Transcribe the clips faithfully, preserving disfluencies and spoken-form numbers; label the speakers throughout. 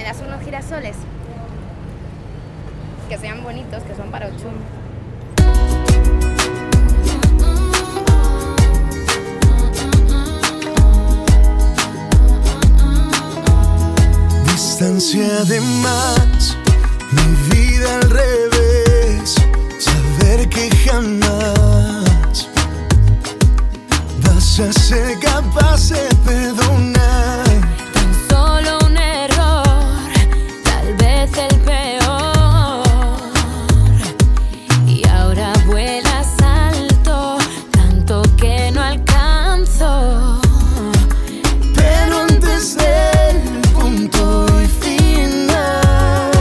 Speaker 1: das unos girasoles que sean bonitos, que son para Ochum.
Speaker 2: Distancia de más, mi vida al revés, saber que jamás vas a ser capaz de perdonar.
Speaker 3: Tan solo un error, tal vez el peor, y ahora vuelas alto, tanto que no alcanzo.
Speaker 2: Pero antes del punto y final,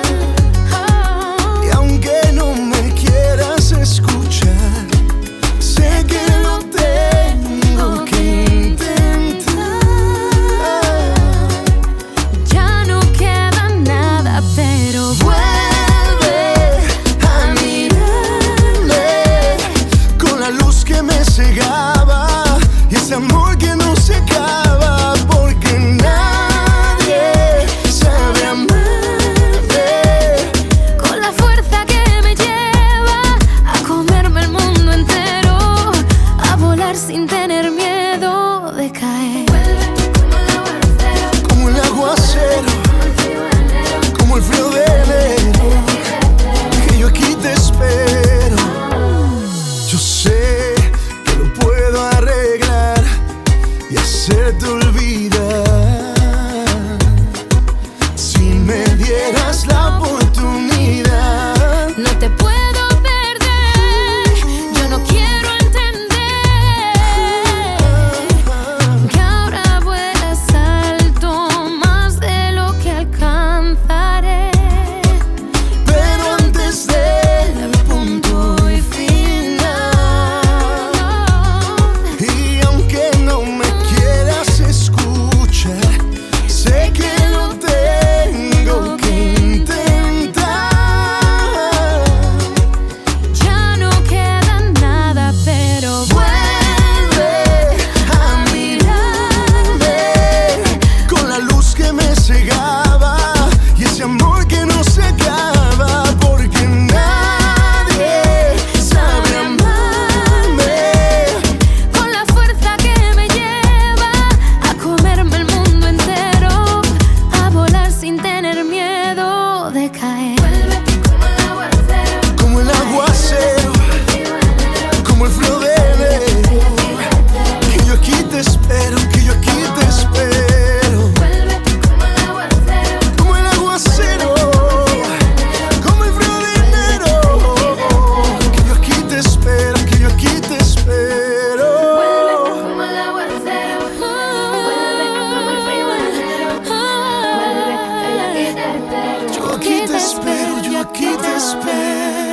Speaker 2: y aunque no me quieras escuchar, sé que lo tengo que intentar.
Speaker 3: Ya no queda nada, pero
Speaker 2: Vuelve a mirarme con la luz que me cegaba y ese amor que no se acaba, porque nadie sabe amarme
Speaker 3: con la fuerza que me lleva a comerme el mundo entero, a volar sin tener miedo de caer.
Speaker 2: como el aguacero, como el frío de enero, que yo aquí te espero. Yo sé que lo puedo arreglar y hacerte olvidar si me dieras la oportunidad.
Speaker 3: No te puedo perder, yo no quiero entender que ahora vuelas alto, más de lo que alcanzaré.
Speaker 2: Pero antes del punto y final, y aunque no me quieras escuchar, sé que lo tengo que intentar.
Speaker 3: Ya no queda nada, pero
Speaker 2: Vuelve a mirarme con la luz que me cegaba y ese amor que no se acaba, porque nadie sabe amarme
Speaker 3: con la fuerza que me lleva a comerme el mundo entero, a volar sin tener miedo de caer.
Speaker 2: como el aguacero, como el frío de enero, que yo aquí te espero, que yo aquí te espero. Como el aguacero, como el frío de enero, que yo aquí te espero, que yo aquí te espero. Yo aquí te espero, yo aquí te espero.